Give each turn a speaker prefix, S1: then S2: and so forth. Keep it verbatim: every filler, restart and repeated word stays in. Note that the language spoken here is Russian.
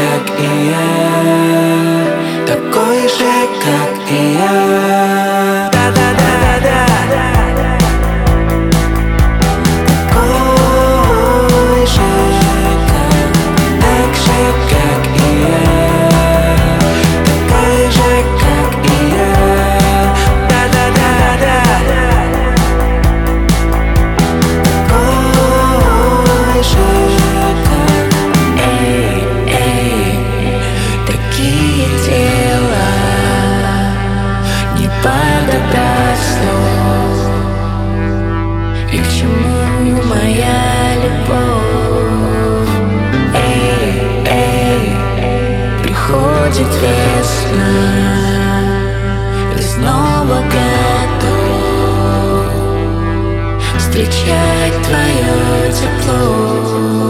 S1: как и я, такой же, как и я. Да-да-да-да-да. Такой же, как, так же, как и я, такой же, как и я. Да-да-да-да. Такой же, как, эй, эй, такие дела не подобрать слов. И к чему моя любовь? Эй, эй, приходит весна, и снова готов встречать твое тепло.